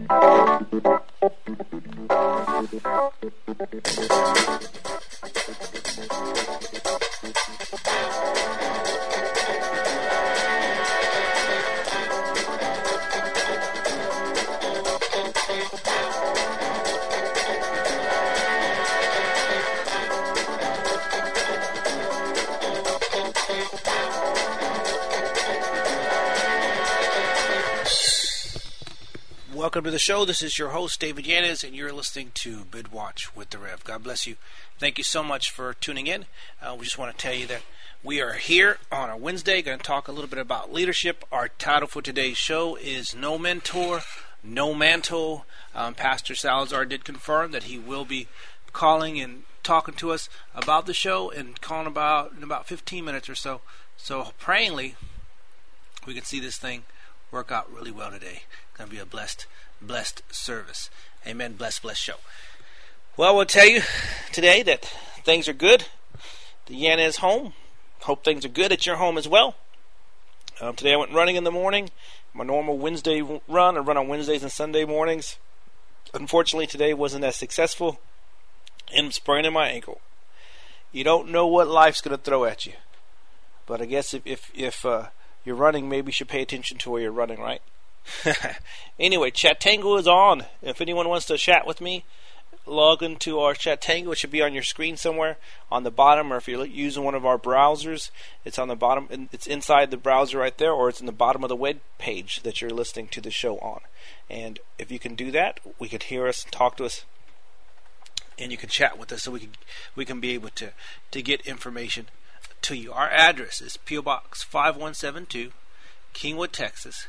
Welcome to the show. This is your host, David Yanez, and you're listening to Bidwatch with the Rev. God bless you. Thank you so much for tuning in. We just want to tell you that we are here on a Wednesday, going to talk a little bit about leadership. Our title for today's show is No Mentor, No Mantle. Pastor Salazar did confirm that he will be calling and talking to us about the show and calling in about 15 minutes or so. So prayingly, we can see this thing work out really well today. Going to be a blessed service. Amen. Blessed show. Well, we'll tell you today that things are good. The Yanez home. Hope things are good at your home as well. Today I went running in the morning. My normal Wednesday run. I run on Wednesdays and Sunday mornings. Unfortunately, today wasn't as successful. And I'm spraining my ankle. You don't know what life's going to throw at you. But I guess if you're running, maybe you should pay attention to where you're running, right? Anyway, Chatango is on. If anyone wants to chat with me, log into our Chatango. It should be on your screen somewhere on the bottom, or if you're using one of our browsers, it's on the bottom. It's inside the browser right there, or it's in the bottom of the web page that you're listening to the show on. And if you can do that, we could hear us, talk to us, and you can chat with us, so we can be able to get information to you. Our address is P.O. Box 5172, Kingwood, Texas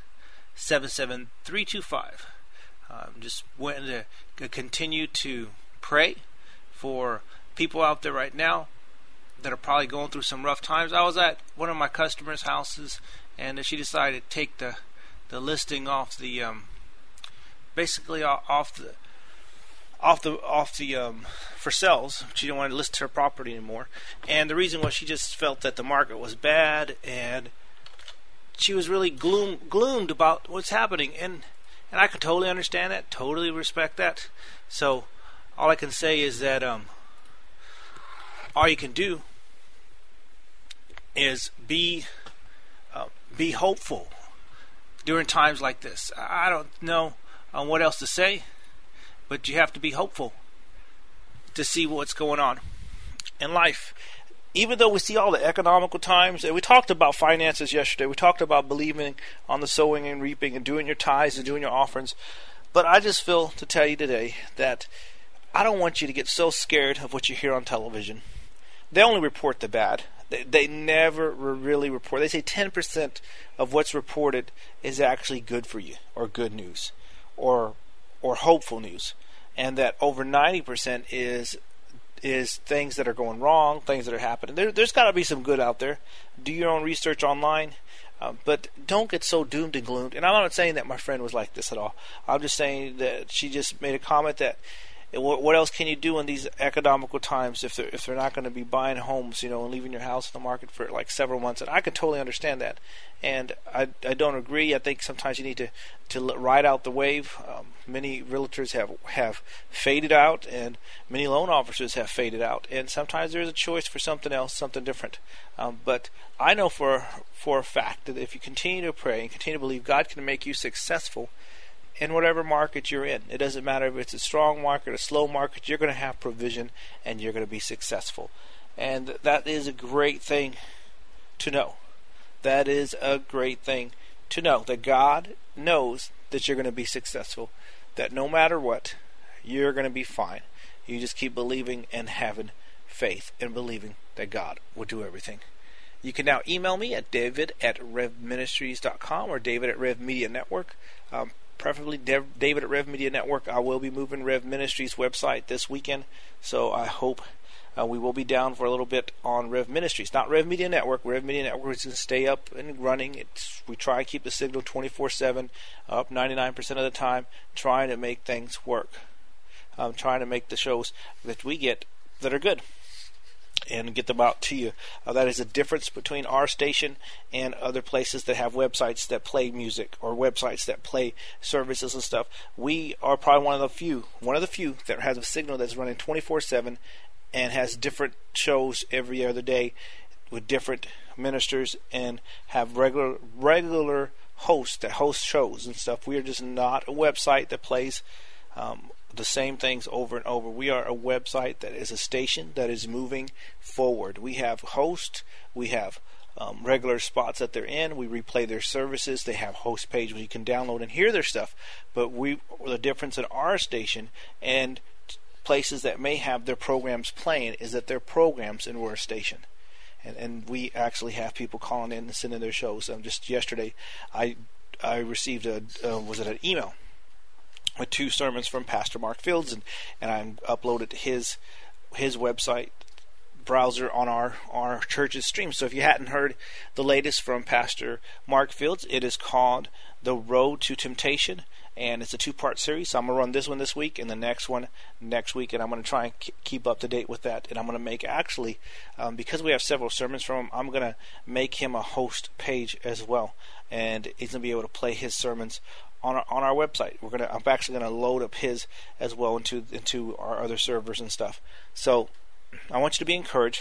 77325. Just wanting to continue to pray for people out there right now that are probably going through some rough times. I was at one of my customers' houses, and she decided to take the listing off the basically off the for sales. She didn't want to list her property anymore, and the reason was she just felt that the market was bad, and she was really gloomed about what's happening, and I can totally understand that, totally respect that. So all I can say is that all you can do is be hopeful during times like this. I don't know what else to say, but you have to be hopeful to see what's going on in life. Even though we see all the economical times, and we talked about finances yesterday, we talked about believing on the sowing and reaping and doing your tithes and doing your offerings, but I just feel to tell you today that I don't want you to get so scared of what you hear on television. They only report the bad. They never really report. They say 10% of what's reported is actually good for you, or good news, or hopeful news, and that over 90% is things that are going wrong, things that are happening. There's got to be some good out there. Do your own research online, but don't get so doomed and gloomed. And I'm not saying that my friend was like this at all. I'm just saying that she just made a comment that what else can you do in these economical times if they're not going to be buying homes, and leaving your house in the market for like several months? And I can totally understand that, and I don't agree. I think sometimes you need to ride out the wave. Many realtors have faded out, and many loan officers have faded out, and sometimes there's a choice for something else, something different. But I know for a fact that if you continue to pray and continue to believe, God can make you successful in whatever market you're in. It doesn't matter if it's a strong market, a slow market, you're going to have provision and you're going to be successful. And that is a great thing to know. That is a great thing to know, that God knows that you're going to be successful, that no matter what, you're going to be fine. You just keep believing and having faith and believing that God will do everything. You can now email me at david@revministries.com or david@revmedia network. Preferably David at Rev Media Network. I will be moving Rev Ministries website this weekend, so I hope we will be down for a little bit on Rev Ministries. Not Rev Media Network. Rev Media Network is going to stay up and running. We try to keep the signal 24/7, up 99% of the time, trying to make things work. Trying to make the shows that we get that are good. and get them out to you. That is a difference between our station and other places that have websites that play music or websites that play services and stuff. We are probably one of the few that has a signal that's running 24/7 and has different shows every other day with different ministers and have regular hosts that host shows and stuff. We are just not a website that plays the same things over and over. We are a website that is a station that is moving forward. We have hosts, we have regular spots that they're in, we replay their services, they have host page where you can download and hear their stuff, but the difference in our station and places that may have their programs playing is that they're programs and we're a station. And we actually have people calling in and sending their shows. Just yesterday I received an email with 2 sermons from Pastor Mark Fields, and I uploaded his website browser on our church's stream. So if you hadn't heard the latest from Pastor Mark Fields, it is called The Road to Temptation, and it's a 2-part series. So I'm going to run this one this week and the next one next week, and I'm going to try and keep up to date with that. And I'm going to make, actually, because we have several sermons from him, I'm going to make him a host page as well, and he's going to be able to play his sermons on our website. I'm actually going to load up his as well into our other servers and stuff. So I want you to be encouraged.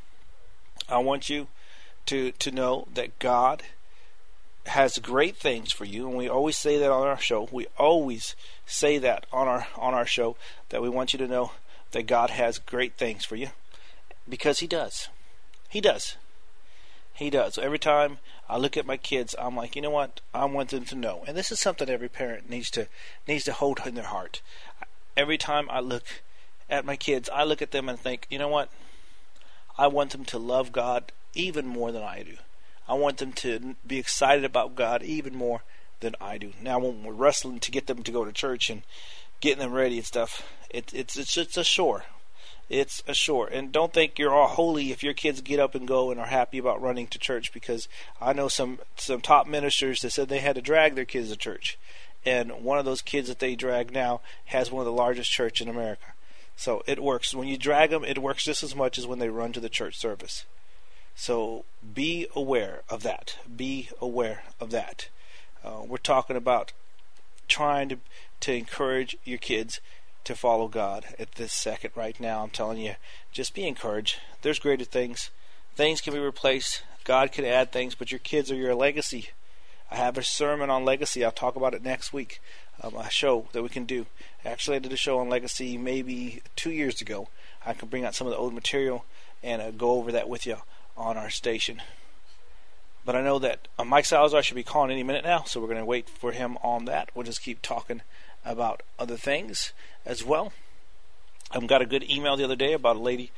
I want you to know that God has great things for you, and we always say that on our show. We always say that on our show, that we want you to know that God has great things for you, because He does. He does. He does. So every time I look at my kids, I'm like, you know what? I want them to know. And this is something every parent needs to hold in their heart. Every time I look at my kids, I look at them and think, you know what? I want them to love God even more than I do. I want them to be excited about God even more than I do. Now, when we're wrestling to get them to go to church and getting them ready and stuff, it's a chore. It's a chore. And don't think you're all holy if your kids get up and go and are happy about running to church, because I know some top ministers that said they had to drag their kids to church. And one of those kids that they drag now has one of the largest churches in America. So it works. When you drag them, it works just as much as when they run to the church service. So be aware of that. Be aware of that. We're talking about trying to encourage your kids to follow God at this second right now. I'm telling you, just be encouraged. There's greater things. Things can be replaced. God can add things, but your kids are your legacy. I have a sermon on legacy. I'll talk about it next week. A show that we can do. Actually, I did a show on legacy maybe 2 years ago. I can bring out some of the old material and go over that with you on our station. But I know that Mike Salazar should be calling any minute now, so we're going to wait for him on that. We'll just keep talking about other things as well. I got a good email the other day about a lady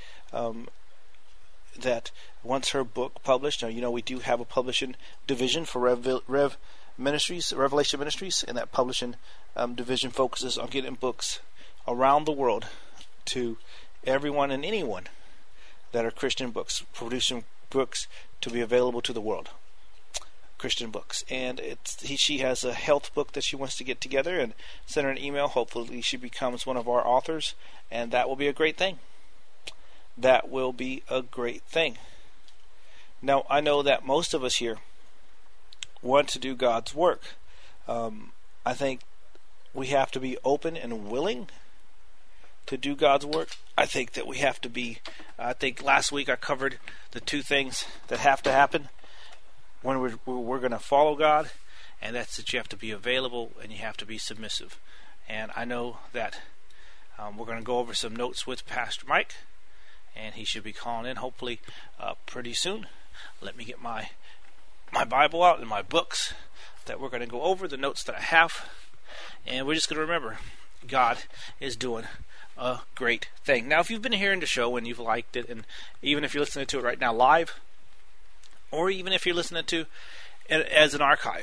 that wants her book published. Now, you know, we do have a publishing division for Revelation Ministries, and that publishing division focuses on getting books around the world to everyone and anyone that are Christian books, producing books to be available to the world. Christian books. And she has a health book that she wants to get together, and send her an email. Hopefully she becomes one of our authors, and that will be a great thing. That will be a great thing. Now, I know that most of us here want to do God's work. I think we have to be open and willing to do God's work. I think that we have to be, I think last week I covered the 2 things that have to happen when we're going to follow God, and that's that you have to be available and you have to be submissive. And I know that we're going to go over some notes with Pastor Mike, and he should be calling in hopefully pretty soon. Let me get my Bible out and my books that we're going to go over, the notes that I have, and we're just going to remember God is doing a great thing. Now, if you've been hearing the show and you've liked it, and even if you're listening to it right now live, or even if you're listening to it as an archive,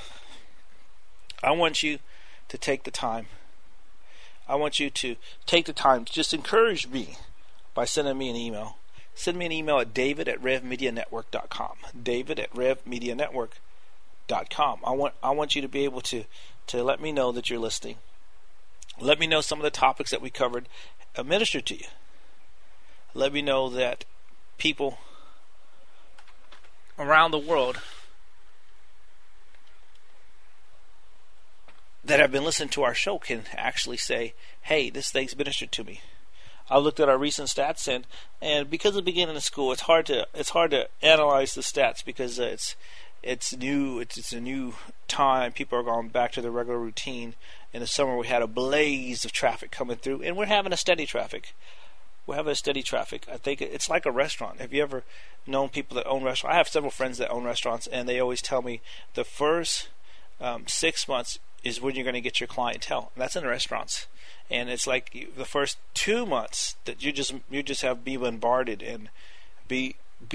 I want you to take the time. I want you to take the time to just encourage me by sending me an email. Send me an email at david@revmedianetwork.com. david@revmedianetwork.com. I want you to be able to let me know that you're listening. Let me know some of the topics that we covered ministered to you. Let me know that people around the world that have been listening to our show can actually say, hey, this thing's ministered to me. I looked at our recent stats, and because of the beginning of school, it's hard to analyze the stats because it's new. It's a new time. People are going back to their regular routine. In the summer, we had a blaze of traffic coming through, and we're having a steady traffic. We're having a steady traffic. I think it's like a restaurant. Have you ever known people that own restaurants? I have several friends that own restaurants, and they always tell me the first 6 months is when you're going to get your clientele. And that's in the restaurants. And it's like the first 2 months that you just have be bombarded and be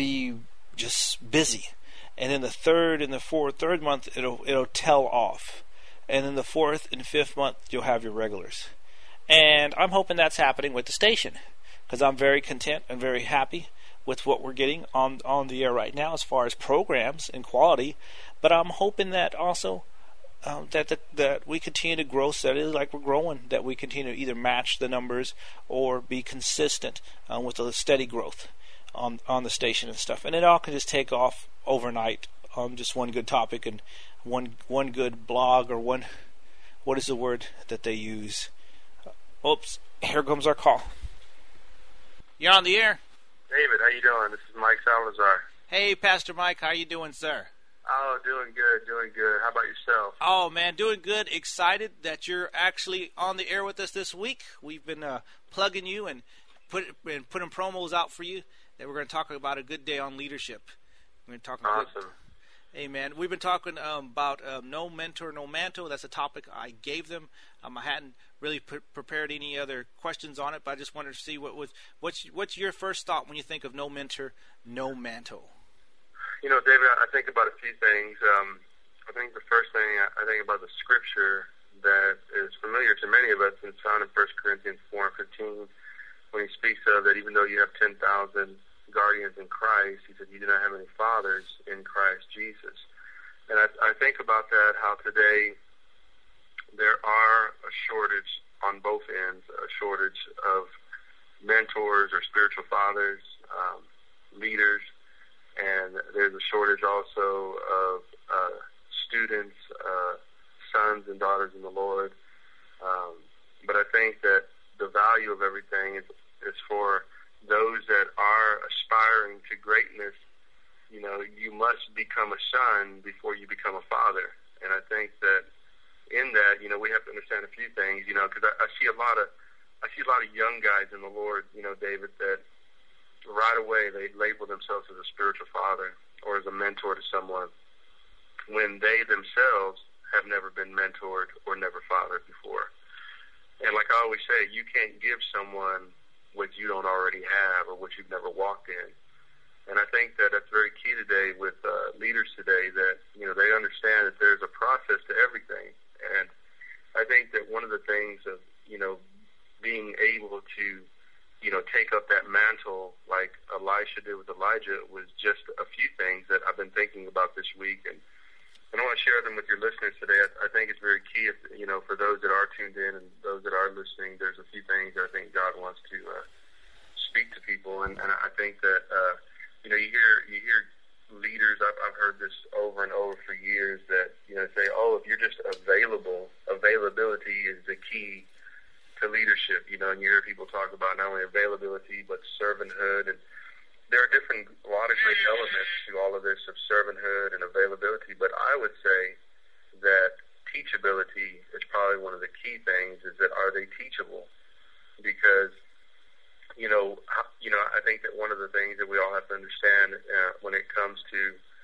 just busy. And then the third and the third month it'll tail off. And then the fourth and fifth month you'll have your regulars. And I'm hoping that's happening with the station, because I'm very content and very happy with what we're getting on the air right now as far as programs and quality. But I'm hoping that also that we continue to grow steadily like we're growing, that we continue to either match the numbers or be consistent with a steady growth on the station and stuff. And it all can just take off overnight on just one good topic and one good blog, or what is the word that they use? Oops, here comes our call. You're on the air. David, how you doing? This is Mike Salazar. Hey, Pastor Mike, how you doing, sir? Oh, doing good. How about yourself? Oh, man, doing good. Excited that you're actually on the air with us this week. We've been plugging you and putting promos out for you that we're going to talk about a good day on leadership. We're going to talk about awesome. Hey, man, we've been talking about no mentor, no mantle. That's a topic I gave them. I hadn't really prepared any other questions on it, but I just wanted to see what's your first thought when you think of no mentor, no mantle? You know, David, I think about a few things. I think the first thing I think about the scripture that is familiar to many of us, and it's found in 1 Corinthians 4:15, when he speaks of that even though you have 10,000 guardians in Christ, he said you do not have any fathers in Christ Jesus. And I think about that, how today there are a shortage on both ends, a shortage of mentors or spiritual fathers, leaders, and there's a shortage also of students, sons and daughters in the Lord. But I think that the value of everything is for those that are aspiring to greatness. You know, you must become a son before you become a father. And I think that in that, you know, we have to understand a few things, you know, because I see a lot of young guys in the Lord, you know, David, that right away they label themselves as a spiritual father or as a mentor to someone when they themselves have never been mentored or never fathered before. And like I always say, you can't give someone what you don't already have or what you've never walked in. And I think that that's very key today with leaders today, that, you know, they understand that there's a process to everything. And I think that one of the things of, you know, being able to, you know, take up that mantle like Elisha did with Elijah was just a few things that I've been thinking about this week. And I want to share them with your listeners today. I think it's very key, if, you know, for those that are tuned in and those that are listening, there's a few things that I think God wants to speak to people. And I think that, you know, you hear leaders, I've heard this over and over for years, that, you know, say, oh, if you're just available, availability is the key to leadership, you know, and you hear people talk about not only availability, but servanthood. And there are a lot of great elements to all of this, of servanthood and availability. But I would say that teachability is probably one of the key things, is that are they teachable? Because, you know, I think that one of the things that we all have to understand when it comes to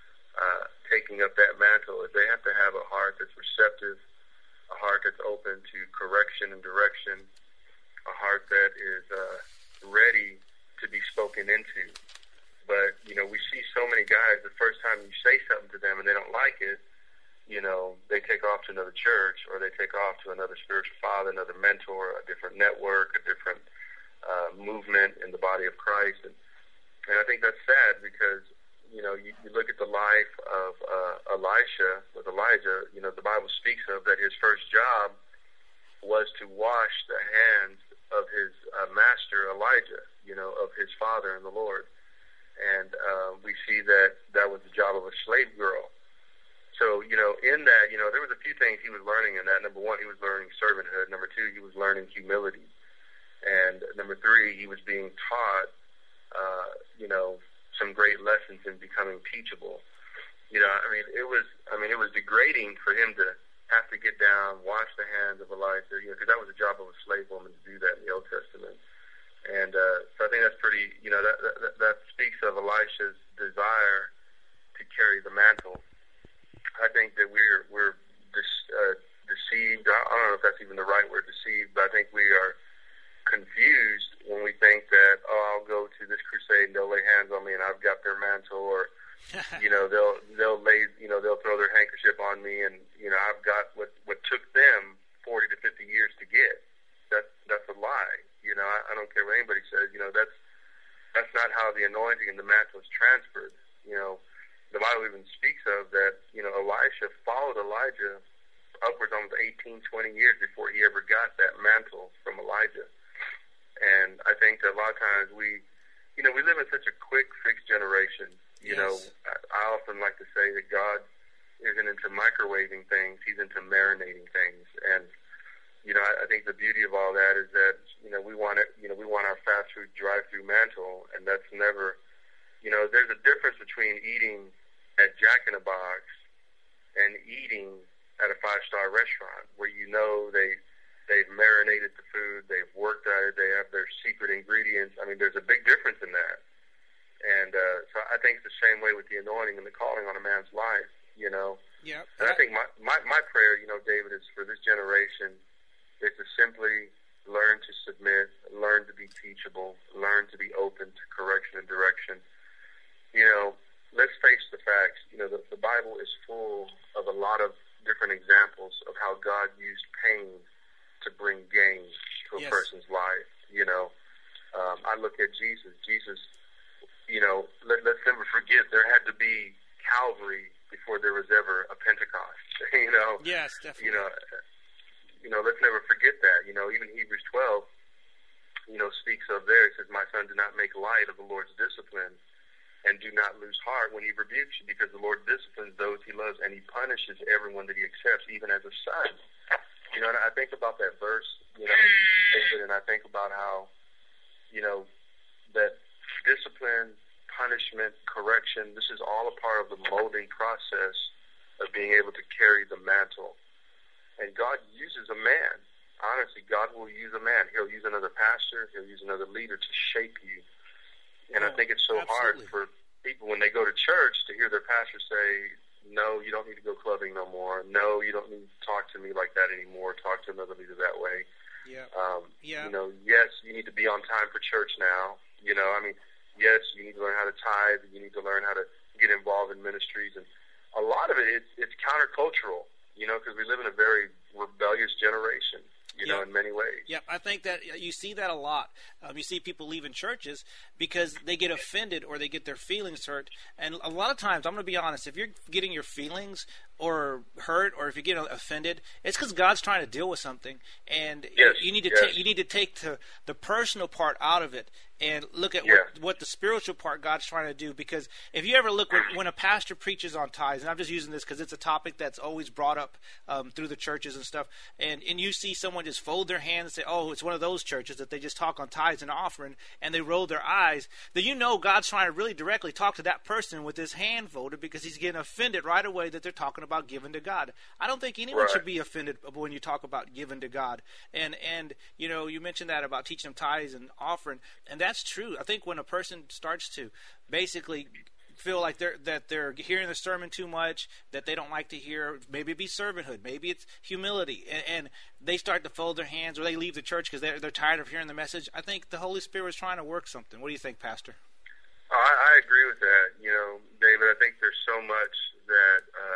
taking up that mantle is they have to have a heart that's receptive, a heart that's open to correction and direction, a heart that is ready to be spoken into. But, you know, we see so many guys, the first time you say something to them and they don't like it, you know, they take off to another church, or they take off to another spiritual father, another mentor, a different network, a different movement in the body of Christ. And I think that's sad, because, you know, you look at the life of Elisha with Elijah. You know, the Bible speaks of that his first job was to wash the hands of his master Elijah, you know, of his father in the Lord. and we see that that was the job of a slave girl. So, in that, there was a few things he was learning in that. Number one, he was learning servanthood. Number two, he was learning humility. And number three, he was being taught, some great lessons in becoming teachable. It was degrading for him to have to get down, wash the hands of Elijah, because that was the job of a slave woman to do that in the Old Testament. And so I think that's pretty, that speaks of Elisha's desire to carry the mantle. I think that we're deceived. I don't know if that's even the right word, deceived, but I think we are confused when we think that, I'll go to this crusade and they'll lay hands on me and I've got their mantle, or they'll lay, they'll throw their handkerchief on me, and I've got what took them 40 to 50 years to get. That's a lie. I don't care what anybody says. That's not how the anointing and the mantle is transferred. The Bible even speaks of that. Elisha followed Elijah upwards almost 18, 20 years before he ever got that mantle from Elijah. And I think that a lot of times we live in such a quick fix generation. I often like to say that God isn't into microwaving things; He's into marinating things. And I think the beauty of all that is that we want it. We want our fast food drive-through mantle, and that's never. There's a difference between eating at Jack in the Box and eating at a 5-star restaurant where they've marinated the food, they've worked at it, they have their secret ingredients. I mean, there's a big difference in that. And so I think it's the same way with the anointing and the calling on a man's life, Yeah. And I think my prayer, David, is for this generation is to simply learn to submit, learn to be teachable, learn to be open to correction and direction. Let's face the facts. The Bible is full of a lot of different examples of how God used pain to bring gain to a person's life. I look at Jesus. Jesus, let's never forget there had to be Calvary before there was ever a Pentecost. Yes, definitely. Let's never forget that. Even Hebrews 12, speaks of there. It says, "My son, do not make light of the Lord's discipline, and do not lose heart when He rebukes you, because the Lord disciplines those He loves, and He punishes everyone that He accepts, even as a son." And I think about that verse, David, and I think about how, that discipline, punishment, correction, this is all a part of the molding process of being able to carry the mantle. And God uses a man. Honestly, God will use a man. He'll use another pastor. He'll use another leader to shape you. And I think it's so hard for people when they go to church to hear their pastor say, "No, you don't need to go clubbing no more. No, you don't need to talk to me like that anymore. Talk to another leader that way." Yeah. Yes, you need to be on time for church now. Yes, you need to learn how to tithe. You need to learn how to get involved in ministries. And a lot of it's countercultural, because we live in a very rebellious generation. In many ways. Yep, I think that you see that a lot. You see people leaving churches because they get offended or they get their feelings hurt. And a lot of times, I'm going to be honest, if you're getting your feelings or hurt, or if you get offended, it's because God's trying to deal with something, and you need to take the personal part out of it and look at what the spiritual part God's trying to do. Because if you ever look when a pastor preaches on tithes, and I'm just using this because it's a topic that's always brought up through the churches and stuff, and you see someone just fold their hands and say, "Oh, it's one of those churches that they just talk on tithes and offering," and they roll their eyes, then God's trying to really directly talk to that person with his hand folded, because he's getting offended right away that they're talking about giving to God. I don't think anyone should be offended when you talk about giving to God. And you mentioned that about teaching them tithes and offering, and that's true. I think when a person starts to basically feel like they're hearing the sermon too much, that they don't like to hear, maybe it be servanthood, maybe it's humility, and they start to fold their hands, or they leave the church because they're tired of hearing the message. I think the Holy Spirit is trying to work something. What do you think, Pastor? I agree with that, David. I think there's so much that,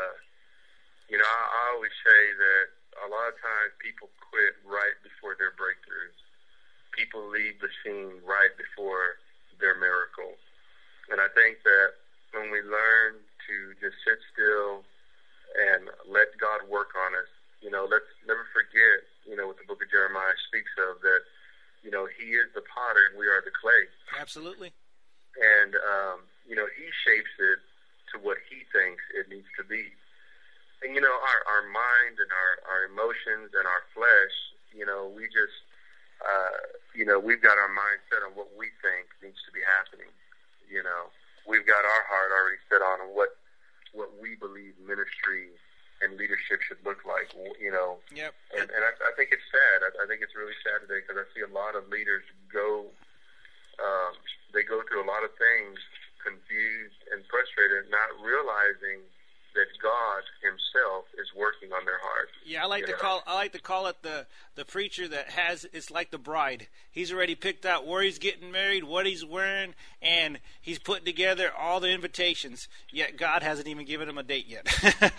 I always say that a lot of times people quit right before their breakthroughs. People leave the scene right before their miracle. And I think that when we learn to just sit still and let God work on us, let's never forget, what the book of Jeremiah speaks of, that, He is the potter and we are the clay. Absolutely. and he shapes it to what he thinks it needs to be. And our mind and our emotions and our flesh, we just we've got our mind set on what we think needs to be happening. We've got our heart already set on what we believe ministry and leadership should look like. Yep. And I think it's sad. I think it's really sad today because I see a lot of leaders go through a lot of things confused and frustrated, not realizing that God Himself is working on their heart. Yeah, I like to call it the preacher that it's like the bride. He's already picked out where he's getting married, what he's wearing, and he's putting together all the invitations. Yet God hasn't even given him a date yet.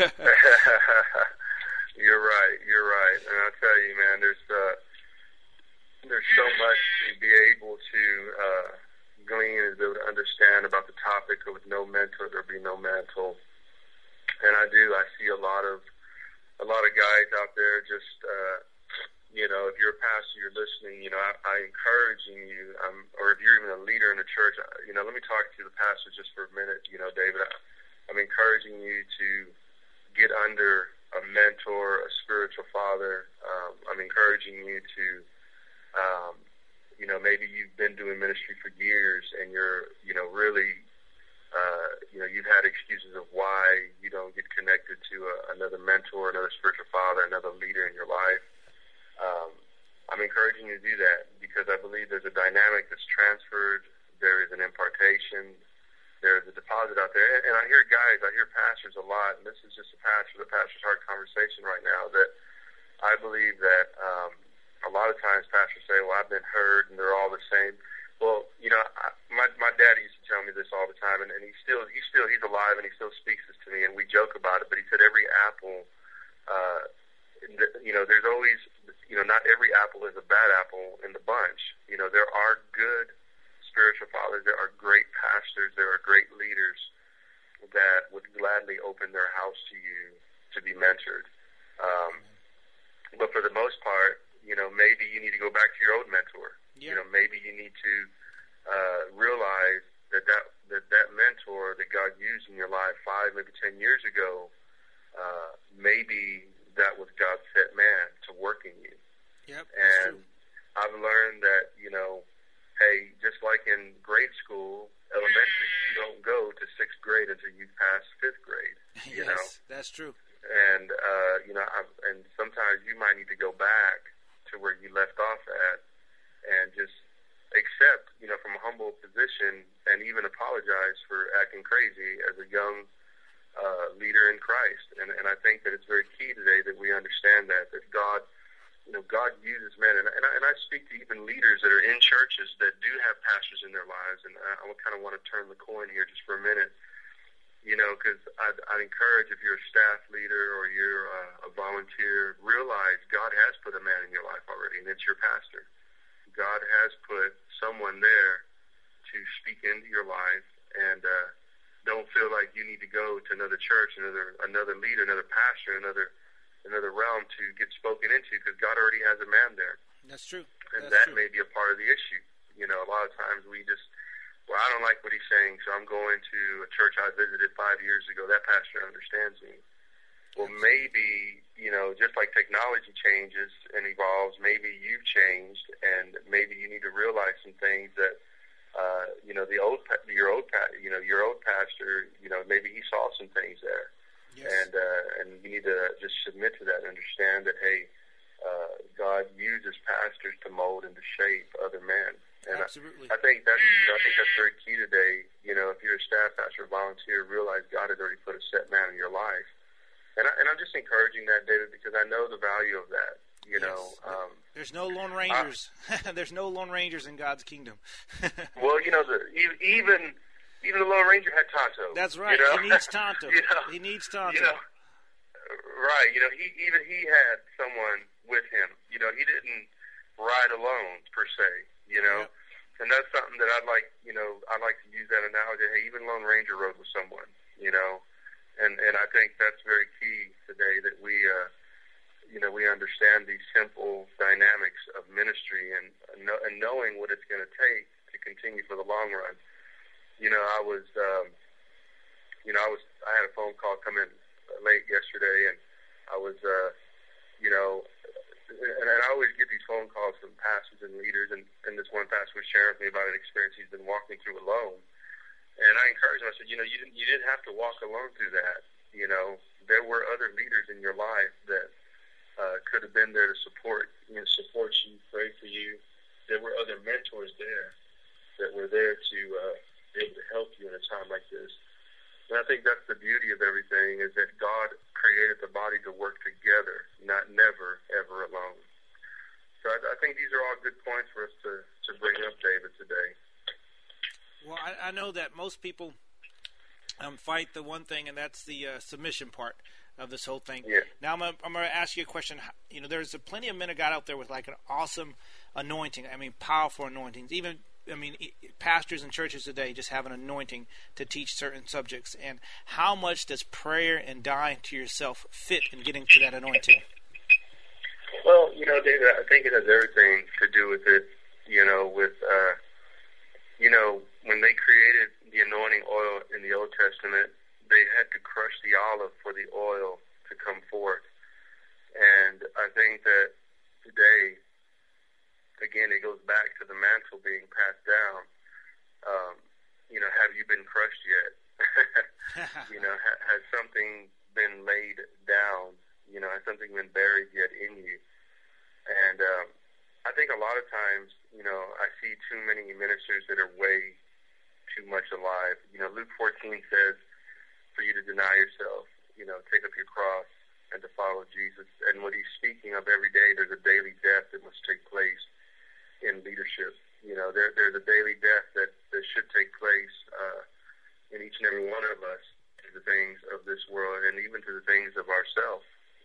You're right, and I'll tell you, man, there's so much to be able to glean and be able to understand about the topic of with no mentor, there'll be no mantle. And I see a lot of guys out there just, if you're a pastor, you're listening, I encouraging you, or if you're even a leader in the church, let me talk to the pastor just for a minute, David. I'm encouraging you to get under a mentor, a spiritual father. I'm encouraging you to, maybe you've been doing ministry for years and you're, really, you've had excuses of why you don't get connected to another mentor, another spiritual father, another leader in your life. I'm encouraging you to do that because I believe there's a dynamic that's transferred. There is an impartation. There's a deposit out there. And I hear pastors a lot, and this is just the pastor's heart conversation right now, that I believe that a lot of times pastors say, well, I've been hurt, and they're all the same. Well, my daddy used to tell me this all the time, and he's alive, and he still speaks this to me, and we joke about it. But he said every apple, there's always, not every apple is a bad apple in the bunch. There are good spiritual fathers, there are great pastors, there are great leaders that would gladly open their house to you to be mentored. But for the most part, maybe you need to go back to your old mentor. Yeah. Maybe you need to realize that mentor that God used in your life 5, maybe 10 years ago, maybe that was God's set man to work in you. Yep. And I've learned that, hey, just like in grade school, elementary, you don't go to 6th grade until you pass 5th grade. Yes, that's true. And, and sometimes you might need to go back to where you left off at and just accept, from a humble position and even apologize for acting crazy as a young leader in Christ. And I think that it's very key today that we understand that God, God uses men. And I speak to even leaders that are in churches that do have pastors in their lives. And I kind of want to turn the coin here just for a minute, because I'd encourage if you're a staff leader or you're a volunteer, realize God has put a man in your life already, and it's your pastor. God has put someone there to speak into your life, and don't feel like you need to go to another church, another leader, another pastor, another realm to get spoken into, because God already has a man there. That's true. And that may be a part of the issue. A lot of times we just, well, I don't like what he's saying, so I'm going to a church I visited 5 years ago. That pastor understands me. Well, maybe, just like technology changes and evolves, maybe you've changed, and maybe you need to realize some things that, your old pastor, maybe he saw some things there. Yes. And you need to just submit to that and understand that, hey, God uses pastors to mold and to shape other men. And absolutely. I think that's very key today. If you're a staff pastor or volunteer, realize God has already put a set man in your life. And I'm just encouraging that, David, because I know the value of that. There's no Lone Rangers. There's no Lone Rangers in God's kingdom. Well, even the Lone Ranger had Tonto. That's right. He needs Tonto. He needs Tonto. Right. He had someone with him. He didn't ride alone per se. Yep. And that's something that I'd like to use that analogy. Hey, even Lone Ranger rode with someone. And I think that's very key today that we understand these simple dynamics of ministry and knowing what it's going to take to continue for the long run. I had a phone call come in late yesterday, and I was, and I always get these phone calls from pastors and leaders, and this one pastor was sharing with me about an experience he's been walking through alone. And I encouraged him. I said, you didn't have to walk alone through that. There were other leaders in your life that could have been there to support you, pray for you. There were other mentors there that were there to be able to help you in a time like this. And I think that's the beauty of everything, is that God created the body to work together, never, ever alone. So I think these are all good points for us to bring up, David, today. Well, I know that most people fight the one thing, and that's the submission part of this whole thing. Yeah. Now I'm going to ask you a question. There's plenty of men of God out there with like an awesome anointing. I mean, powerful anointings. Pastors and churches today just have an anointing to teach certain subjects. And how much does prayer and dying to yourself fit in getting to that anointing? Well, David, I think it has everything to do with it. When they created the anointing oil in the Old Testament, they had to crush the olive for the oil to come forth. And I think that today, again, it goes back to the mantle being passed down. Have you been crushed yet? Has something been laid down? Has something been buried yet in you? And I think a lot of times, I see too many ministers that are way too much alive. Luke 14 says for you to deny yourself, take up your cross and to follow Jesus. And what he's speaking of every day, there's a daily death that must take place in leadership. There's a daily death that should take place in each and every one of us to the things of this world and even to the things of ourselves.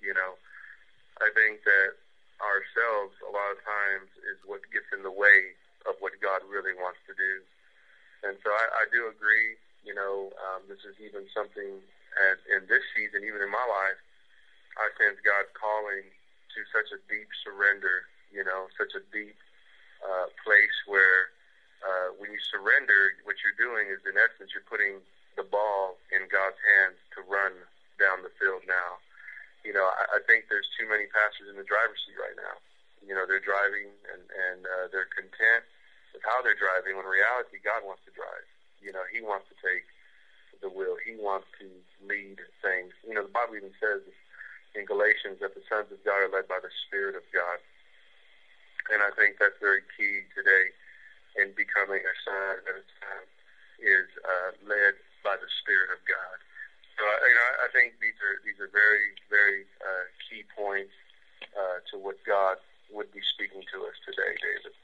I think that ourselves a lot of times is what gets in the way of what God really wants to do. And so I do agree, this is even something in this season, even in my life, I sense God calling to such a deep surrender, such a deep place where when you surrender, what you're doing is, in essence, you're putting the ball in God's hands to run down the field now. I think there's too many pastors in the driver's seat right now. They're driving and they're content with how they're driving. When in reality, God wants to drive. He wants to take the wheel. He wants to lead things. The Bible even says in Galatians that the sons of God are led by the Spirit of God. And I think that's very key today in becoming a son at a time, is led by the Spirit of God. So I think these are very, very key points to what God would be speaking to us today, David.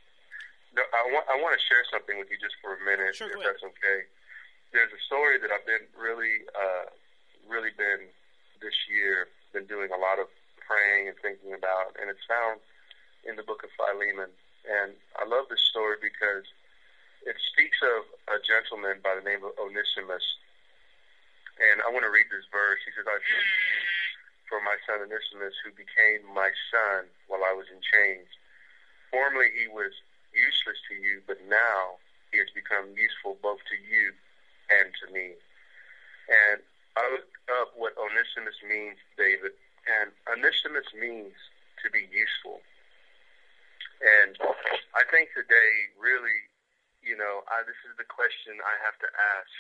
I want to share something with you just for a minute, sure, if that's okay. There's a story that I've been really been this year, been doing a lot of praying and thinking about, and it's found in the book of Philemon. And I love this story because it speaks of a gentleman by the name of Onesimus. And I want to read this verse. He says, I sent you for my son Onesimus, who became my son while I was in chains. Formerly he was useless to you, but now he has become useful both to you and to me. And I looked up what Onesimus means, David, and Onesimus means to be useful. And I think today, really, this is the question I have to ask,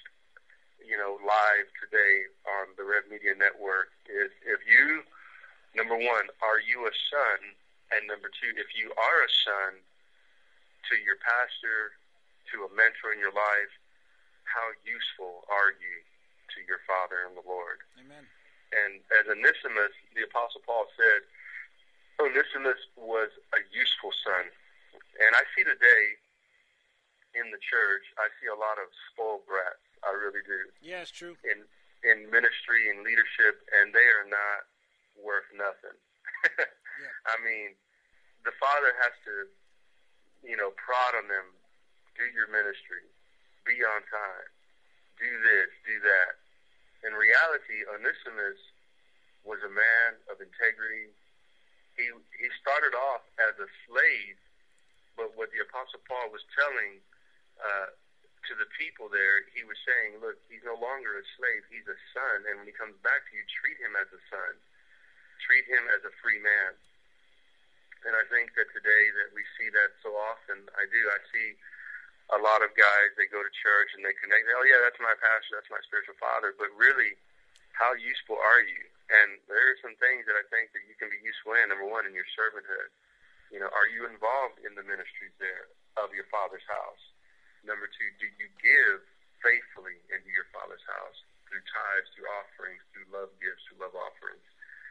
live today on the Red Media Network, is if you, number one, are you a son? And number two, if you are a son to your pastor, to a mentor in your life, how useful are you to your Father and the Lord? Amen. And as Onesimus, the Apostle Paul said, Onesimus was a useful son. And I see today in the church, I see a lot of spoiled brats. I really do. Yeah, it's true. In ministry and leadership, and they are not worth nothing. Yeah. I mean, the Father has to, prod on them, do your ministry, be on time, do this, do that. In reality, Onesimus was a man of integrity. He started off as a slave, but what the Apostle Paul was telling to the people there, he was saying, look, he's no longer a slave, he's a son, and when he comes back to you, treat him as a son. Treat him as a free man. And I think that today that we see that so often. I see a lot of guys, they go to church and they connect, oh yeah, that's my pastor, that's my spiritual father, but really, how useful are you? And there are some things that I think that you can be useful in. Number one, in your servanthood. Are you involved in the ministries there of your Father's house? Number two, do you give faithfully into your Father's house through tithes, through offerings, through love gifts, through love offerings?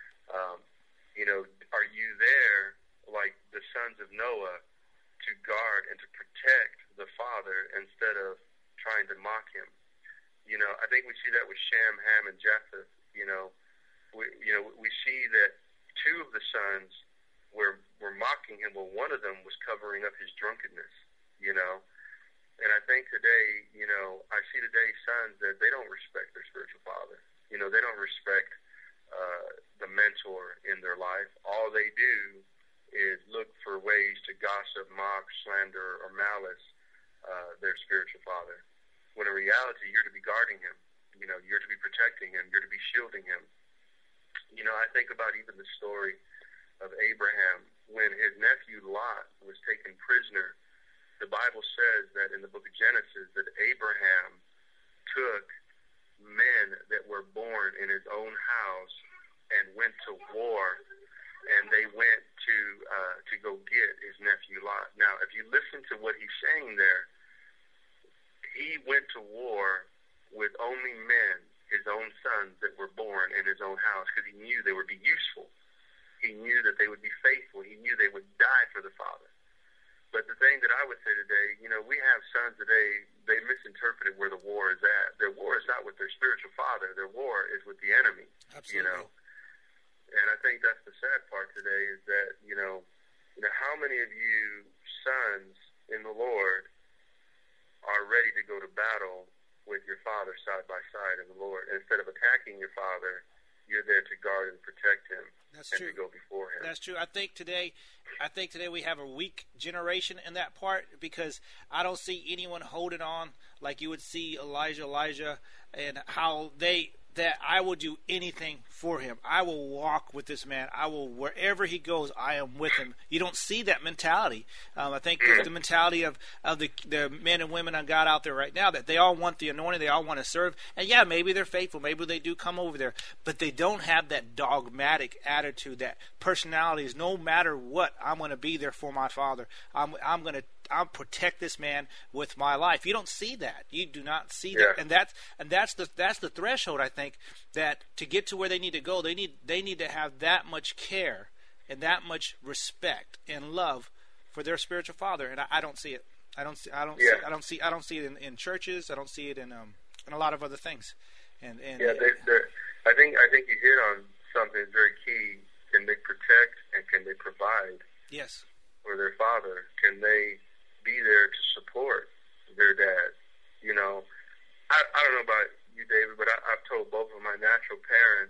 Are you there like the sons of Noah to guard and to protect the Father instead of trying to mock him? I think we see that with Shem, Ham, and Japheth. We see that two of the sons were mocking him, while one of them was covering up his drunkenness. And I think today, I see today sons that they don't respect their spiritual father. They don't respect the mentor in their life. All they do is look for ways to gossip, mock, slander, or malice their spiritual father. When in reality, you're to be guarding him. You're to be protecting him. You're to be shielding him. I think about even the story of Abraham when his nephew Lot was taken prisoner. The Bible says that in the book of Genesis that Abraham took men that were born in his own house and went to war, and they went to go get his nephew Lot. Now, if you listen to what he's saying there, he went to war with only men, his own sons that were born in his own house, because he knew they would be useful. He knew that they would be faithful. He knew they would die for the Father. But the thing that I would say today, we have sons today, they misinterpreted where the war is at. Their war is not with their spiritual father. Their war is with the enemy. Absolutely. And I think that's the sad part today is that, how many of you sons in the Lord are ready to go to battle with your father side by side in the Lord? Instead of attacking your father, you're there to guard and protect him. That's and true. To go before him. That's true. I think today we have a weak generation in that part, because I don't see anyone holding on like you would see Elijah, and how that I will do anything for him. I will walk with this man. I will, wherever he goes, I am with him. You don't see that mentality. I think there's the mentality of the men and women of God out there right now, that they all want the anointing, they all want to serve. And yeah, maybe they're faithful, maybe they do come over there, but they don't have that dogmatic attitude, that personality is no matter what, I'm going to be there for my Father. I'll protect this man with my life. You don't see that. You do not see that, and that's the threshold. I think that to get to where they need to go, they need to have that much care and that much respect and love for their spiritual father. And I don't see it. I don't see it in churches. I don't see it in a lot of other things. I think you hit on something that's very key. Can they protect and can they provide? Yes. For their father, can they be there to support their dad? I don't know about you, David, but I've told both of my natural parents,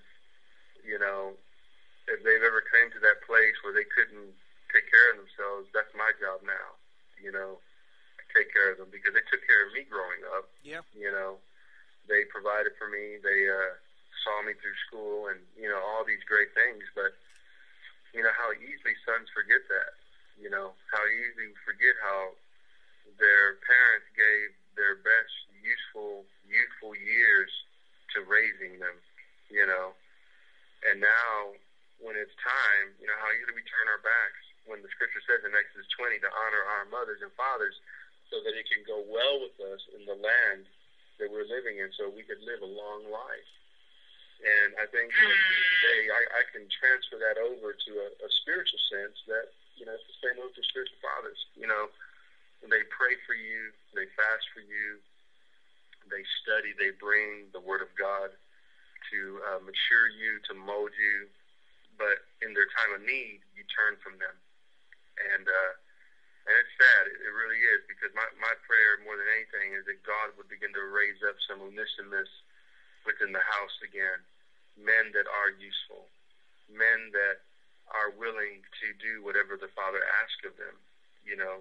if they've ever came to that place where they couldn't take care of themselves, that's my job now, to take care of them, because they took care of me growing up. Yeah. They provided for me. They saw me through school and, all these great things, but how easily sons forget that. How easily we forget how their parents gave their best, useful, youthful years to raising them, And now, when it's time, how easily we turn our backs when the scripture says in Exodus 20 to honor our mothers and fathers so that it can go well with us in the land that we're living in, so we could live a long life. And I think today I can transfer that over to a spiritual sense that, it's the same with your spiritual fathers. They pray for you, they fast for you, they study, they bring the Word of God to mature you, to mold you. But in their time of need, you turn from them. And it's sad. It really is, because my prayer more than anything is that God would begin to raise up some Onesimus within the house again, men that are useful, men that are willing to do whatever the Father asks of them,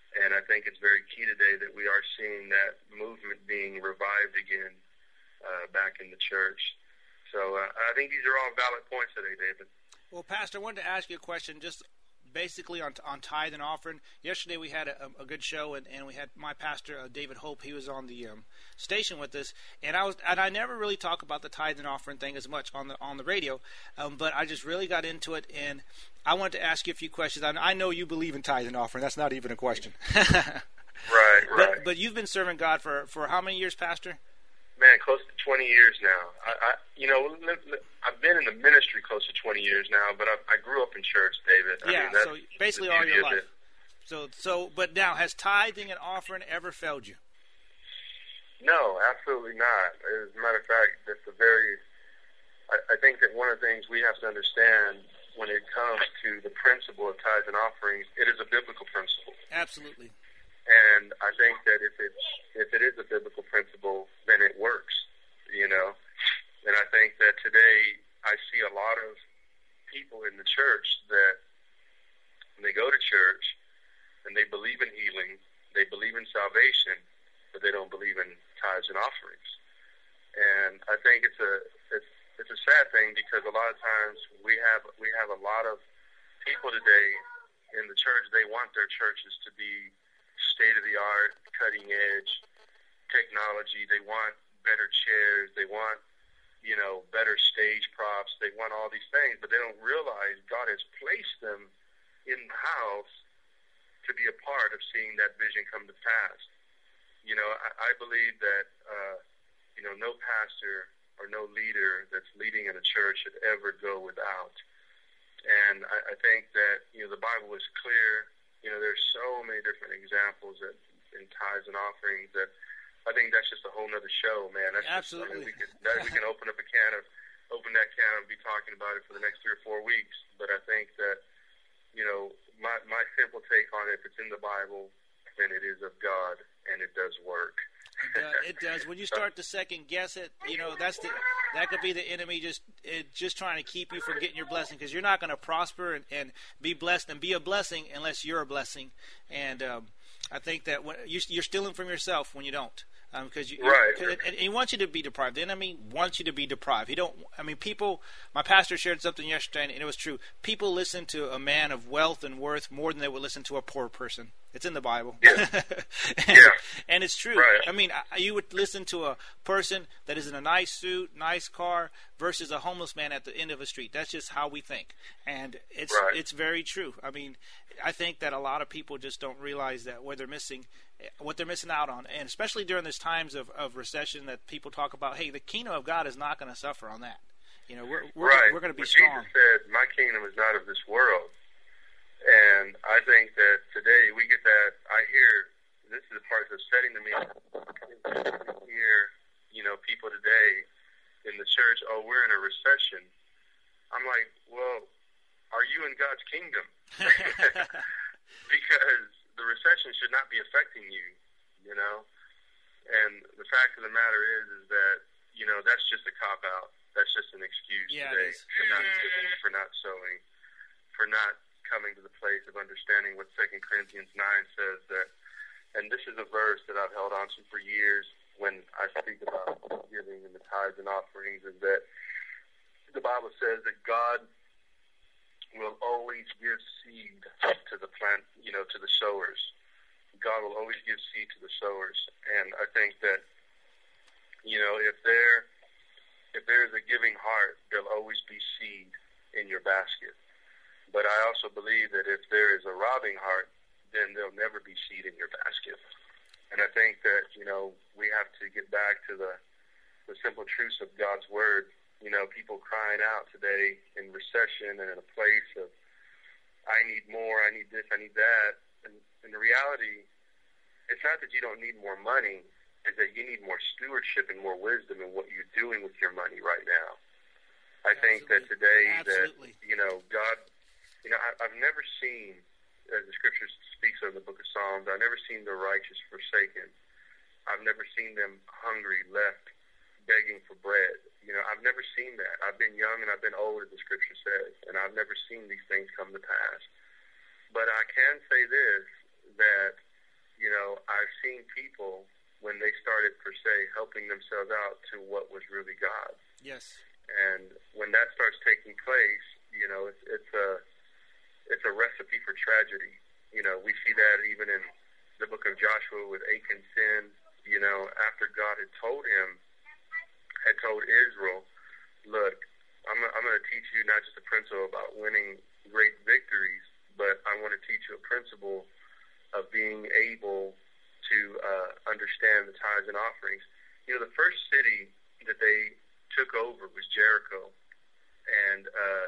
And I think it's very key today that we are seeing that movement being revived again back in the church. So I think these are all valid points today, David. Well, Pastor, I wanted to ask you a question just basically on tithe and offering. Yesterday we had a good show, and we had my pastor, David Hope. He was on the station with us, and I never really talk about the tithe and offering thing as much on the radio, but I just really got into it, and I wanted to ask you a few questions. I know you believe in tithe and offering. That's not even a question. Right. But you've been serving God for how many years, Pastor? Man, close to 20 years now. I've been in the ministry close to 20 years now, but I grew up in church, David. So basically all your life. But now, has tithing and offering ever failed you? No, absolutely not. As a matter of fact, I think that one of the things we have to understand when it comes to the principle of tithes and offerings, it is a biblical principle. Absolutely. And I think that if it is a biblical principle, then it works, And I think that today I see a lot of people in the church that they go to church and they believe in healing, they believe in salvation, but they don't believe in tithes and offerings. And I think it's a sad thing, because a lot of times we have a lot of people today in the church. They want their churches to be state-of-the-art, cutting-edge technology. They want better chairs. They want, better stage props. They want all these things, but they don't realize God has placed them in the house to be a part of seeing that vision come to pass. I believe that, no pastor or no leader that's leading in a church should ever go without. And I think that, the Bible is clear. There's so many different examples in tithes and offerings that I think that's just a whole nother show, man. That's absolutely. We can open that can and be talking about it for the next 3 or 4 weeks. But I think that, my simple take on it, if it's in the Bible, then it is of God, and it does work. It does. When you start to second guess it, that could be the enemy just trying to keep you from getting your blessing, because you're not going to prosper and be blessed and be a blessing unless you're a blessing. And I think that you're stealing from yourself when you don't, because and he wants you to be deprived. The enemy wants you to be deprived. People. My pastor shared something yesterday, and it was true. People listen to a man of wealth and worth more than they would listen to a poor person. It's in the Bible. Yeah. And it's true. Right. You would listen to a person that is in a nice suit, nice car, versus a homeless man at the end of a street. That's just how we think. And it's very true. I think that a lot of people just don't realize that what they're missing out on. And especially during these times of recession that people talk about, hey, the kingdom of God is not going to suffer on that. We're going to be strong. Jesus said, my kingdom is not of this world. And I think that today we get that. I hear, this is the part that's upsetting to me. I hear, people today in the church, oh, we're in a recession. I'm like, well, are you in God's kingdom? Because the recession should not be affecting you, And the fact of the matter is that, that's just a cop-out. That's just an excuse today for not sowing, for not coming to the place of understanding what 2 Corinthians 9 says, that, and this is a verse that I've held on to for years when I speak about giving and the tithes and offerings, is that the Bible says that God will always give seed to the plant, to the sowers. God will always give seed to the sowers. And I think that, if there's a giving heart, there'll always be seed in your basket. But I also believe that if there is a robbing heart, then there'll never be seed in your basket. And I think that, we have to get back to the simple truths of God's Word. People crying out today in recession and in a place of, I need more, I need this, I need that. And in the reality, it's not that you don't need more money, it's that you need more stewardship and more wisdom in what you're doing with your money right now. I think that today that, God, I've never seen, as the Scripture speaks of in the book of Psalms, I've never seen the righteous forsaken. I've never seen them hungry, left begging for bread. I've never seen that. I've been young and I've been old, as the Scripture says, and I've never seen these things come to pass. But I can say this, that I've seen people when they started, per se, helping themselves out to what was really God. Yes. And when that starts taking place, it's a recipe for tragedy. We see that even in the book of Joshua with Achan's sin. After God had told Israel, look, I'm going to teach you not just a principle about winning great victories, but I want to teach you a principle of being able to understand the tithes and offerings. The first city that they took over was Jericho. And,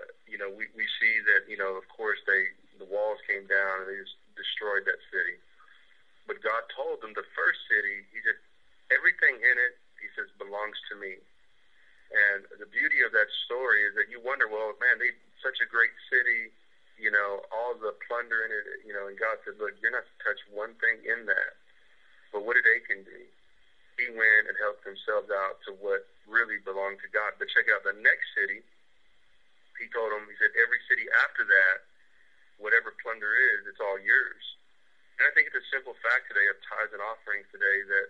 we see that, of course, the walls came down and they just destroyed that city. But God told them the first city, he said, everything in it, he says, belongs to me. And the beauty of that story is that you wonder, well, man, they such a great city, all the plunder in it, and God said, look, you're not to touch one thing in that. But what did Achan do? He went and helped themselves out to what really belonged to God. But check out the next city. He told them, he said, every city after that, whatever plunder is, it's all yours. And I think it's a simple fact today of tithes and offerings today that,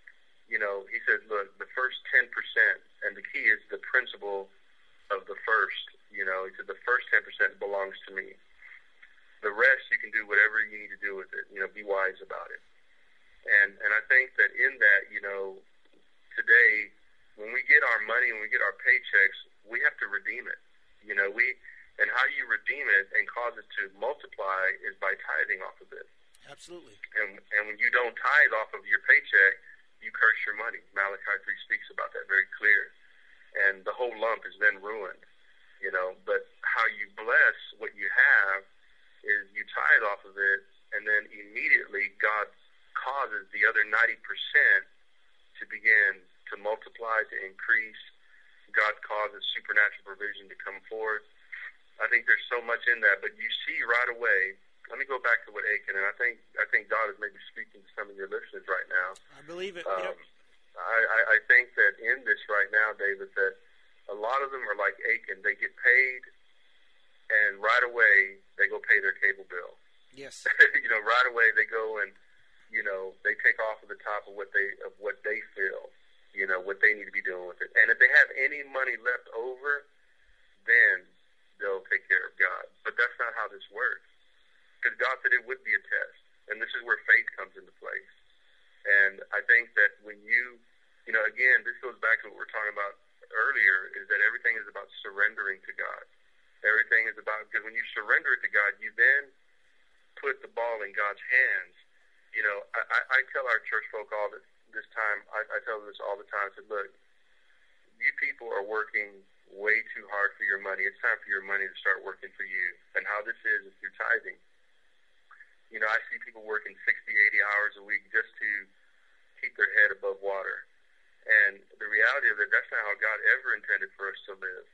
he said, look, the first 10%, and the key is the principle of the first. He said, the first 10% belongs to me. The rest, you can do whatever you need to do with it. Be wise about it. And I think that in that, today, when we get our money, when we get our paychecks, we have to redeem it. And how you redeem it and cause it to multiply is by tithing off of it. Absolutely. And when you don't tithe off of your paycheck, you curse your money. Malachi 3 speaks about that very clear. And the whole lump is then ruined. But how you bless what you have is you tithe off of it, and then immediately God causes the other 90% to begin to multiply, to increase. God causes supernatural provision to come forth. I think there's so much in that, but you see right away. Let me go back to what Achan, and I think God is maybe speaking to some of your listeners right now. I believe it. Yep. I think that in this right now, David, that a lot of them are like Achan. They get paid, and right away they go pay their cable bill. Yes. Right away they go and they take off of the top of what they feel, what they need to be doing with it. And if they have any money left over, then they'll take care of God. But that's not how this works. Because God said it would be a test. And this is where faith comes into place. And I think that when again, this goes back to what we were talking about earlier, is that everything is about surrendering to God. Everything is about, because when you surrender it to God, you then put the ball in God's hands. I tell our church folk all this time, I tell them this all the time, I said, look, you people are working way too hard for your money. It's time for your money to start working for you. And how this is through tithing. I see people working 60, 80 hours a week just to keep their head above water. And the reality of it, that's not how God ever intended for us to live.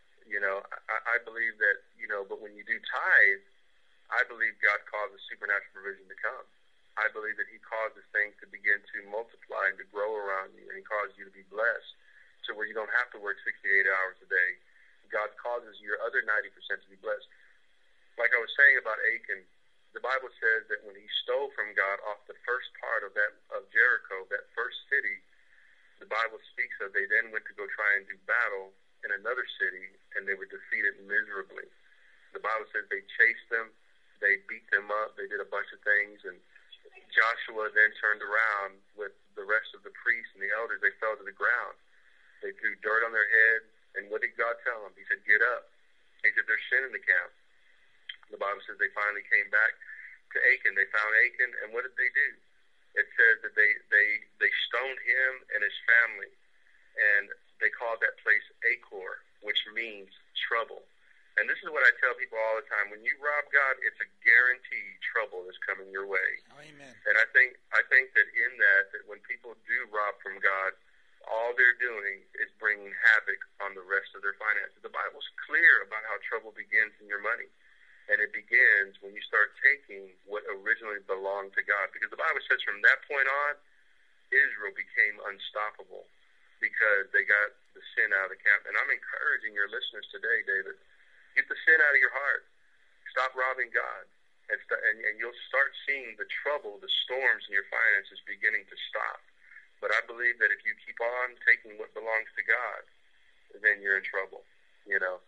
I believe that, but when you do tithe, I believe God causes supernatural provision to come. I believe that he causes things to begin to multiply and to grow around you, and he causes you to be blessed to where you don't have to work 68 hours a day. God causes your other 90% to be blessed. Like I was saying about Achan, the Bible says that when he stole from God off the first part of Jericho, that first city, the Bible speaks of they then went to go try and do battle in another city, and they were defeated miserably. The Bible says they chased them, they beat them up, they did a bunch of things, and Joshua then turned around with the rest of the priests and the elders. They fell to the ground. They threw dirt on their heads, and what did God tell them? He said, get up. He said, there's sin in the camp. The Bible says they finally came back to Achan. They found Achan, and what did they do? It says that they stoned him and his family, and they called that place Achor, which means trouble. And this is what I tell people all the time. When you rob God, it's a guaranteed trouble is coming your way. Amen. And I think that in that when people do rob from God, all they're doing is bringing havoc on the rest of their finances. The Bible's clear about how trouble begins in your money. And it begins when you start taking what originally belonged to God. Because the Bible says from that point on, Israel became unstoppable because they got the sin out of the camp. And I'm encouraging your listeners today, David, get the sin out of your heart. Stop robbing God. and you'll start seeing the trouble, the storms in your finances beginning to stop. But I believe that if you keep on taking what belongs to God, then you're in trouble. You know,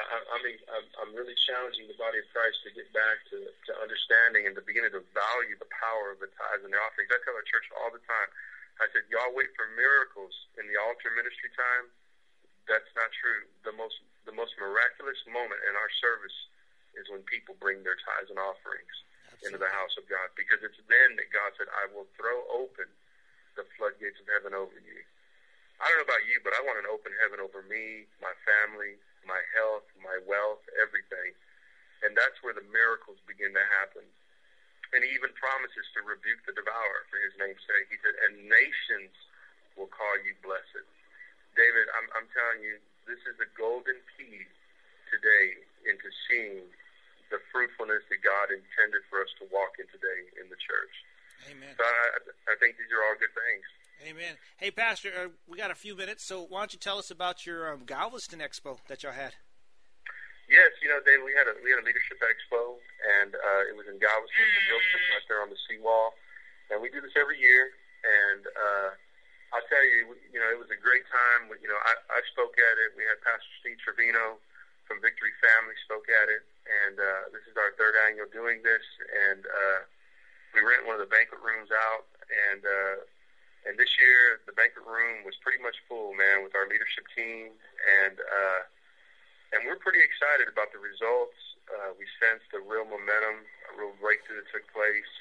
I'm really challenging the body of Christ to get back to understanding and to beginning to value the power of the tithes and the offerings. I tell our church all the time, I said, y'all wait for miracles in the altar ministry time. That's not true. The most miraculous moment in our service is when people bring their tithes and offerings into the house of God, because it's then that God said, I will throw open the floodgates of heaven over you. I don't know about you, but I want an open heaven over me, my family, my health, my wealth, everything. And that's where the miracles begin to happen. And he even promises to rebuke the devourer for his name's sake. He said, and nations will call you blessed. David, I'm telling you, this is the golden key today into seeing the fruitfulness that God intended for us to walk in today in the church. Amen. So I think these are all good things. Amen. Hey, Pastor, we got a few minutes, so why don't you tell us about your Galveston Expo that y'all had? Yes, you know, Dave, we had a leadership expo, and it was in Galveston, right there on the seawall. And we do this every year, and I'll tell you, you know, it was a great time. You know, I spoke at it. We had Pastor Steve Trevino from Victory Family spoke at it, and this is our third annual doing this, and we rent one of the banquet rooms out, and this year the banquet room was pretty much full, man, with our leadership team, and we're pretty excited about the results. We sensed a real momentum, a real breakthrough that took place.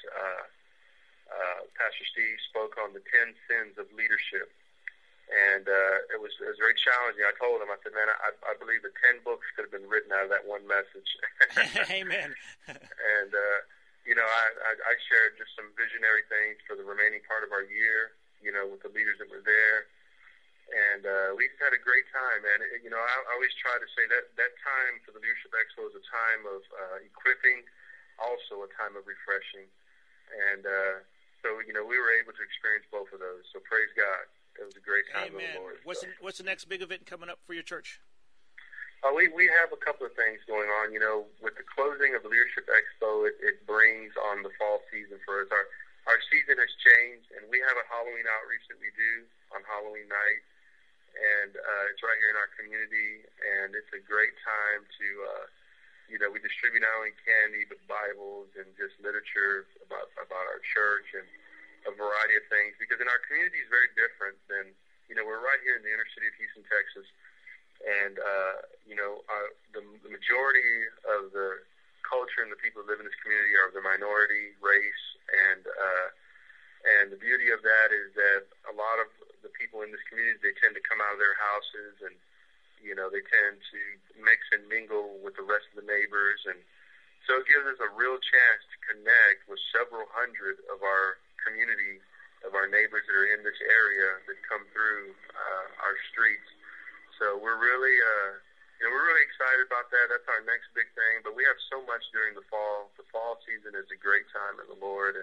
Pastor Steve spoke on the 10 sins of leadership, and it was very challenging. I told him, I said, man, I believe that 10 books could have been written out of that one message. Amen. And you know, I shared just some visionary things for the remaining part of our year, you know, with the leaders that were there. And we had a great time, man. You know, I always try to say that time for the Leadership Expo is a time of equipping, also a time of refreshing. And so, you know, we were able to experience both of those. So praise God. It was a great time with the Lord. What's the next big event coming up for your church? We have a couple of things going on. You know, with the closing of the Leadership Expo, it brings on the fall season for us. Our season has changed, and we have a Halloween outreach that we do on Halloween night, and it's right here in our community, and it's a great time to, you know, we distribute not only candy but Bibles and just literature about our church and a variety of things, because in our community is very different than, you know, we're right here in the inner city of Houston, Texas. And, you know, the majority of the culture and the people who live in this community are of the minority race. And the beauty of that is that a lot of the people in this community, they tend to come out of their houses and, you know, they tend to mix and mingle with the rest of the neighbors. And so it gives us a real chance to connect with several hundred of our community, of our neighbors that are in this area that come through our streets. So we're really, you know, we're really excited about that. That's our next big thing. But we have so much during the fall. The fall season is a great time in the Lord, and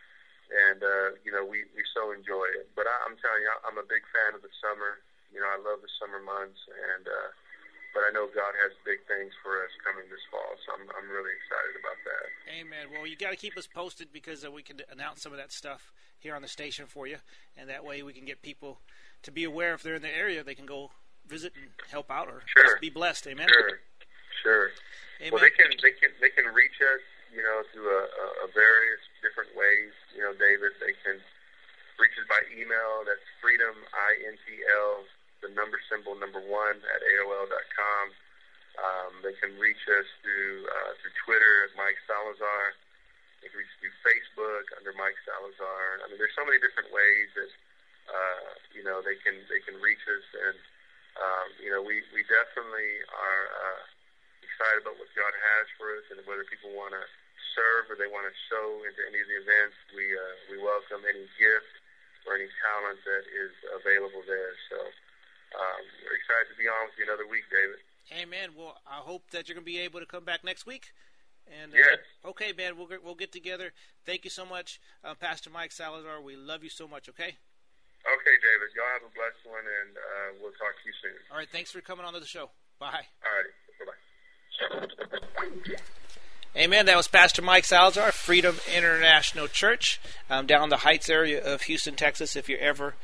you know, we so enjoy it. But I'm telling you, I'm a big fan of the summer. You know, I love the summer months, and but I know God has big things for us coming this fall. So I'm really excited about that. Amen. Well, you got to keep us posted, because we can announce some of that stuff here on the station for you, and that way we can get people to be aware if they're in the area, they can go visit and help out, or just be blessed. Amen. Sure. Amen. Well, they can reach us, you know, through a various different ways. You know, David, they can reach us by email. That's freedomintl, the number symbol 1 at AOL.com. They can reach us through Twitter at Mike Salazar. They can reach us through Facebook under Mike Salazar. I mean, there's so many different ways that you know, they can reach us. And you know, we definitely are excited about what God has for us, and whether people want to serve or they want to sow into any of the events, we welcome any gift or any talent that is available there. So we're excited to be on with you another week, David. Amen. Well, I hope that you're going to be able to come back next week. And yes. Okay, man, we'll get together. Thank you so much, Pastor Mike Salazar. We love you so much. Okay. Okay, David. Y'all have a blessed one, and we'll talk to you soon. All right. Thanks for coming on to the show. Bye. All right. Bye-bye. Amen. That was Pastor Mike Salazar, Freedom International Church, down the Heights area of Houston, Texas. If you're ever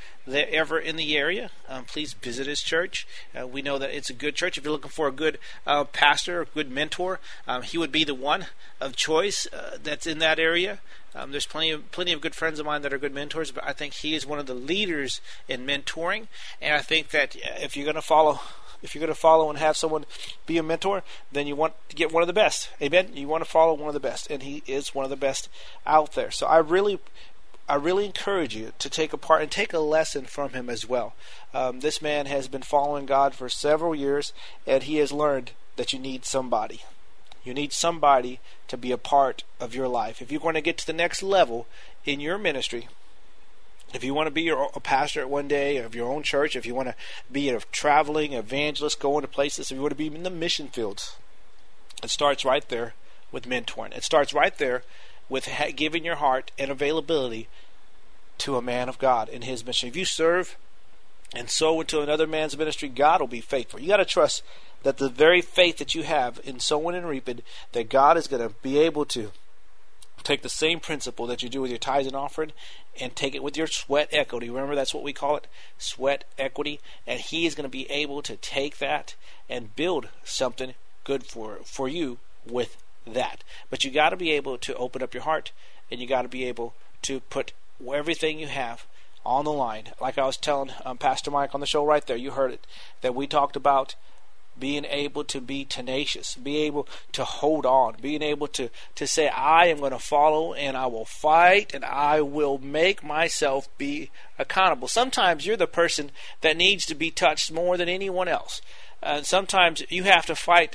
in the area, please visit his church. We know that it's a good church. If you're looking for a good pastor, a good mentor, he would be the one of choice that's in that area. There's plenty of good friends of mine that are good mentors, but I think he is one of the leaders in mentoring. And I think that if you're going to follow and have someone be a mentor, then you want to get one of the best. Amen. You want to follow one of the best, and he is one of the best out there. So I really encourage you to take a part and take a lesson from him as well. This man has been following God for several years, and he has learned that you need somebody. You need somebody to be a part of your life. If you're going to get to the next level in your ministry, if you want to be a pastor one day of your own church, if you want to be a traveling evangelist going to places, if you want to be in the mission fields, it starts right there with mentoring. It starts right there with giving your heart and availability to a man of God in his mission. If you serve and sow into another man's ministry, God will be faithful. You got to trust that the very faith that you have in sowing and reaping, that God is going to be able to take the same principle that you do with your tithes and offering and take it with your sweat equity. Remember, that's what we call it, sweat equity. And he is going to be able to take that and build something good for you with that. But you got to be able to open up your heart, and you got to be able to put everything you have on the line. Like I was telling Pastor Mike on the show right there, you heard it, that we talked about being able to be tenacious, be able to hold on, being able to say, I am going to follow and I will fight and I will make myself be accountable. Sometimes you're the person that needs to be touched more than anyone else. Sometimes you have to fight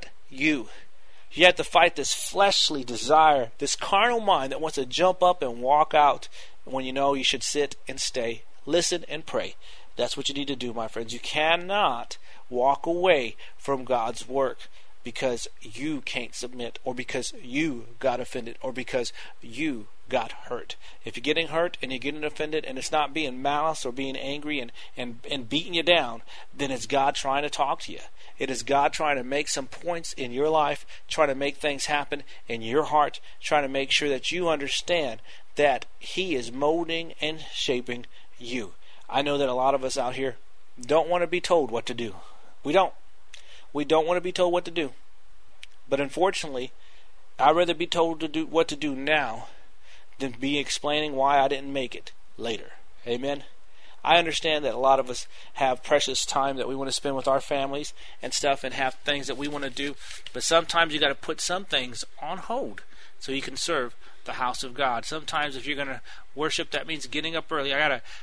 you have to fight this fleshly desire, this carnal mind that wants to jump up and walk out when you know you should sit and stay, listen and pray. That's what you need to do, my friends. You cannot walk away from God's work because you can't submit, or because you got offended, or because you got hurt. If you're getting hurt and you're getting offended and it's not being malice or being angry and beating you down, then it's God trying to talk to you. It is God trying to make some points in your life, trying to make things happen in your heart, trying to make sure that you understand that he is molding and shaping you. I know that a lot of us out here don't want to be told what to do. We don't. We don't want to be told what to do. But unfortunately, I'd rather be told to do what to do now than be explaining why I didn't make it later. Amen? I understand that a lot of us have precious time that we want to spend with our families and stuff, and have things that we want to do. But sometimes you got to put some things on hold so you can serve the house of God. Sometimes if you're going to worship, that means getting up early. I got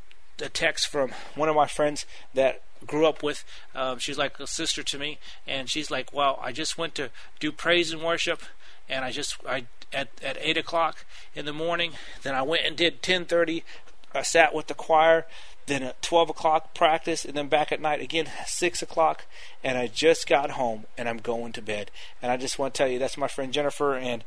a text from one of my friends that grew up with. She's like a sister to me, and she's like, well, I just went to do praise and worship, and I at 8 o'clock in the morning, then I went and did 10:30. I sat with the choir, then at 12 o'clock practice, and then back at night again 6 o'clock, and I just got home and I'm going to bed. And I just want to tell you, that's my friend Jennifer, and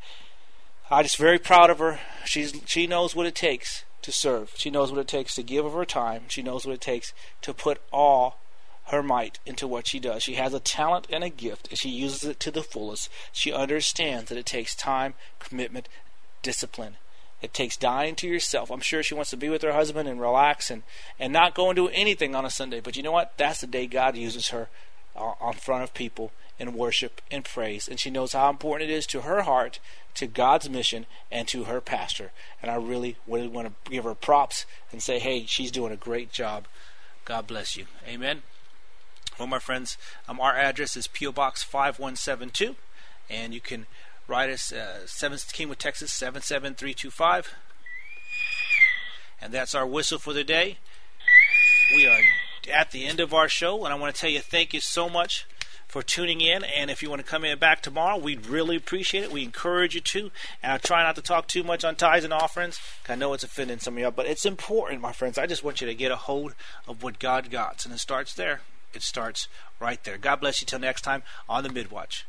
I'm just very proud of her. She knows what it takes to serve. She knows what it takes to give of her time. She knows what it takes to put all her might into what she does. She has a talent and a gift, and she uses it to the fullest. She understands that it takes time, commitment, discipline. It takes dying to yourself. I'm sure she wants to be with her husband and relax and not go and do anything on a Sunday. But you know what? That's the day God uses her on front of people in worship and praise. And she knows how important it is to her heart, to God's mission, and to her pastor. And I really want to give her props and say, hey, she's doing a great job. God bless you. Amen. Well, my friends, our address is P.O. Box 5172, and you can write us 7th Kingwood, Texas 77325. And that's our whistle for the day. We are at the end of our show, and I want to tell you thank you so much for tuning in. And if you want to come in back tomorrow, we'd really appreciate it. We encourage you to. And I try not to talk too much on tithes and offerings. I know it's offending some of y'all, but it's important, my friends. I just want you to get a hold of what God got, and it starts there. It starts right there. God bless you till next time on the Midwatch.